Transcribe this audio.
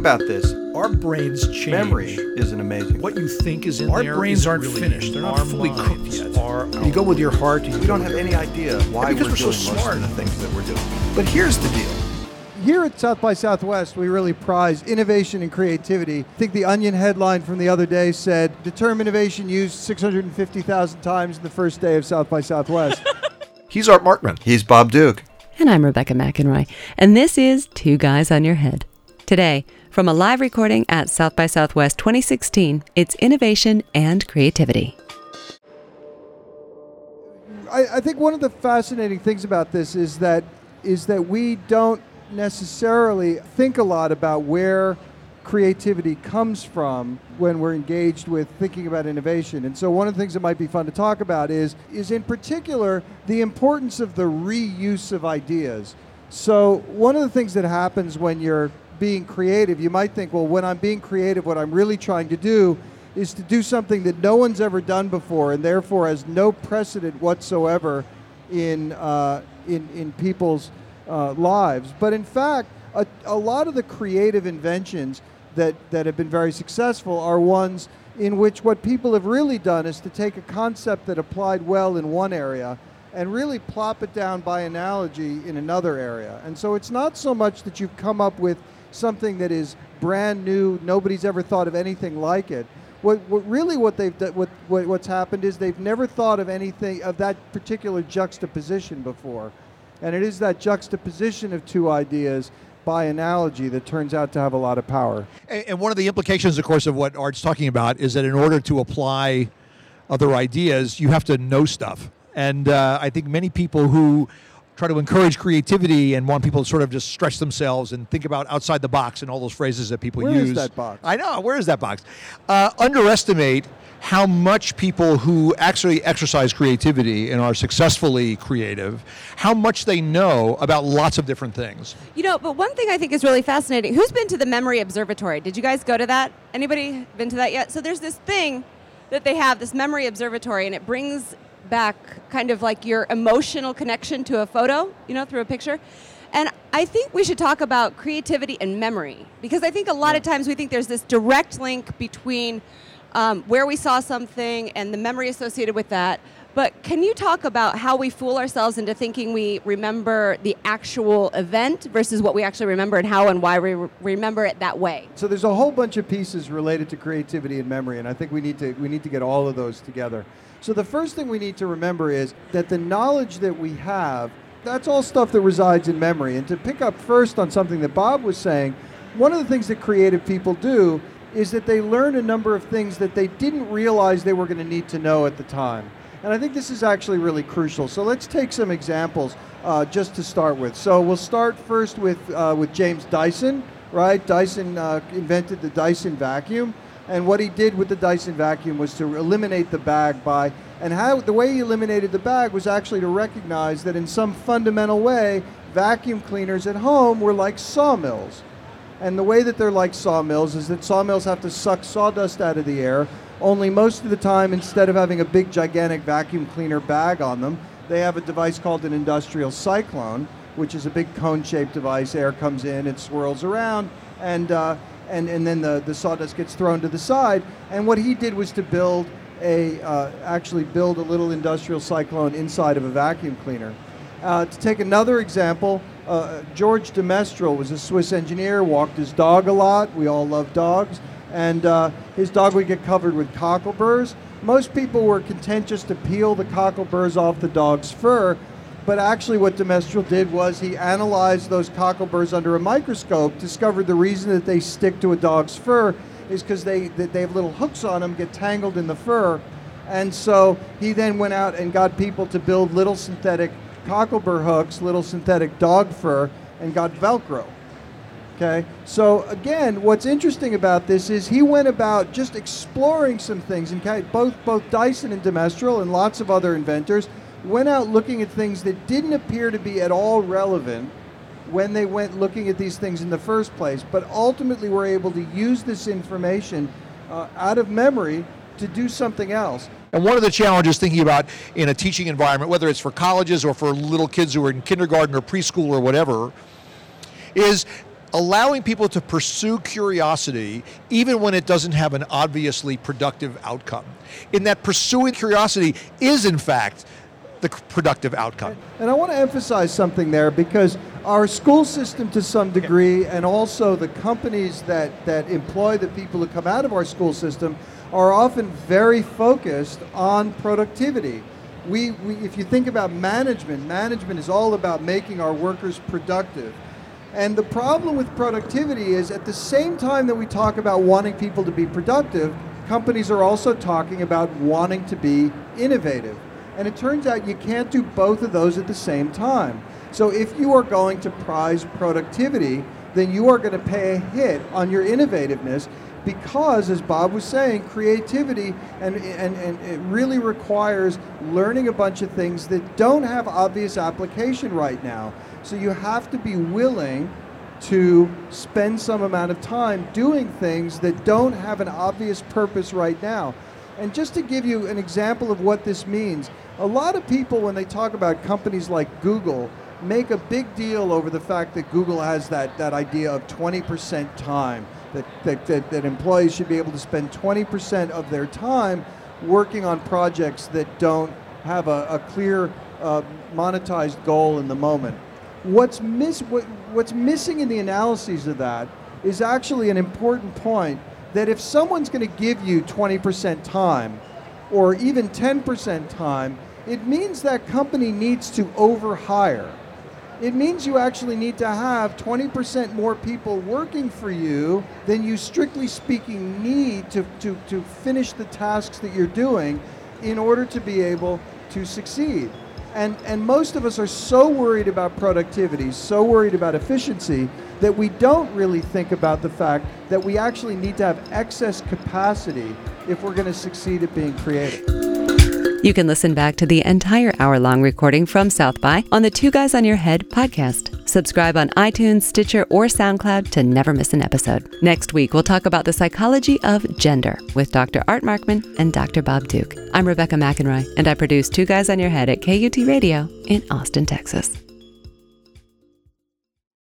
about this. Our brains change. Memory isn't amazing. What you think is in Our there. Our brains aren't really finished. They're not fully cooked yet. You go with your heart. We don't have any idea why we're doing so smart. most of the things that we're doing. But here's the deal. Here at South by Southwest, we really prize innovation and creativity. I think the Onion headline from the other day said, "The term innovation used 650,000 times in the first day of South by Southwest." He's Art Markman. He's Bob Duke. And I'm Rebecca McEnroy. And this is Two Guys on Your Head. Today, from a live recording at South by Southwest 2016, it's innovation and creativity. I think one of the fascinating things about this is that we don't necessarily think a lot about where creativity comes from when we're engaged with thinking about innovation. And so one of the things that might be fun to talk about is in particular the importance of the reuse of ideas. So one of the things that happens when you're being creative, you might think, well, when I'm being creative, what I'm really trying to do is to do something that no one's ever done before and therefore has no precedent whatsoever in people's lives. But in fact, a lot of the creative inventions that have been very successful are ones in which what people have really done is to take a concept that applied well in one area and really plop it down by analogy in another area. And so it's not so much that you've come up with something that is brand new, nobody's ever thought of anything like it. What's happened is they've never thought of anything of that particular juxtaposition before. And it is that juxtaposition of two ideas by analogy that turns out to have a lot of power. And one of the implications, of course, of what Art's talking about is that in order to apply other ideas, you have to know stuff. And I think many people who try to encourage creativity and want people to sort of just stretch themselves and think about outside the box and all those phrases that people use. Where is that box? I know, where is that box? Underestimate how much people who actually exercise creativity and are successfully creative, how much they know about lots of different things. You know, but one thing I think is really fascinating, who's been to the Memory Observatory? Did you guys go to that? Anybody been to that yet? So there's this thing that they have, this Memory Observatory, and it brings back kind of like your emotional connection to a photo, you know, through a picture. And I think we should talk about creativity and memory, because I think a lot of times we think there's this direct link between where we saw something and the memory associated with that. But can you talk about how we fool ourselves into thinking we remember the actual event versus what we actually remember and how and why we remember it that way? So there's a whole bunch of pieces related to creativity and memory, and I think we need to get all of those together. So the first thing we need to remember is that the knowledge that we have, that's all stuff that resides in memory. And to pick up first on something that Bob was saying, one of the things that creative people do is that they learn a number of things that they didn't realize they were going to need to know at the time. And I think this is actually really crucial. So let's take some examples just to start with. So we'll start first with James Dyson, right? Dyson invented the Dyson vacuum. And what he did with the Dyson vacuum was to eliminate the bag the way he eliminated the bag was actually to recognize that in some fundamental way, vacuum cleaners at home were like sawmills. And the way that they're like sawmills is that sawmills have to suck sawdust out of the air, only most of the time, instead of having a big gigantic vacuum cleaner bag on them, they have a device called an industrial cyclone, which is a big cone-shaped device. Air comes in, it swirls around, and then the sawdust gets thrown to the side. And what he did was to actually build a little industrial cyclone inside of a vacuum cleaner. To take another example, George de Mestral was a Swiss engineer, walked his dog a lot. We all love dogs. And his dog would get covered with cockleburrs. Most people were content just to peel the cockleburrs off the dog's fur. But actually what de Mestral did was he analyzed those cockleburrs under a microscope, discovered the reason that they stick to a dog's fur is because they have little hooks on them, get tangled in the fur. And so he then went out and got people to build little synthetic cocklebur hooks, little synthetic dog fur, and got Velcro. Okay, so again, what's interesting about this is he went about just exploring some things, and both Dyson and de Mestral and lots of other inventors went out looking at things that didn't appear to be at all relevant when they went looking at these things in the first place, but ultimately were able to use this information out of memory to do something else. And one of the challenges thinking about in a teaching environment, whether it's for colleges or for little kids who are in kindergarten or preschool or whatever, is allowing people to pursue curiosity even when it doesn't have an obviously productive outcome. In that pursuing curiosity is, in fact, the productive outcome. And I want to emphasize something there, because our school system to some degree, and also the companies that employ the people who come out of our school system, are often very focused on productivity. If you think about management is all about making our workers productive. And the problem with productivity is, at the same time that we talk about wanting people to be productive, companies are also talking about wanting to be innovative. And it turns out you can't do both of those at the same time. So if you are going to prize productivity, then you are going to pay a hit on your innovativeness, because, as Bob was saying, creativity and it really requires learning a bunch of things that don't have obvious application right now. So you have to be willing to spend some amount of time doing things that don't have an obvious purpose right now. And just to give you an example of what this means, a lot of people, when they talk about companies like Google, make a big deal over the fact that Google has that idea of 20% time, that employees should be able to spend 20% of their time working on projects that don't have a clear monetized goal in the moment. What's missing in the analyses of that is actually an important point, that if someone's going to give you 20% time or even 10% time, it means that company needs to overhire. It means you actually need to have 20% more people working for you than you, strictly speaking, need to finish the tasks that you're doing in order to be able to succeed. And most of us are so worried about productivity, so worried about efficiency, that we don't really think about the fact that we actually need to have excess capacity if we're going to succeed at being creative. You can listen back to the entire hour-long recording from South by on the Two Guys on Your Head podcast. Subscribe on iTunes, Stitcher, or SoundCloud to never miss an episode. Next week, we'll talk about the psychology of gender with Dr. Art Markman and Dr. Bob Duke. I'm Rebecca McEnroy, and I produce Two Guys on Your Head at KUT Radio in Austin, Texas.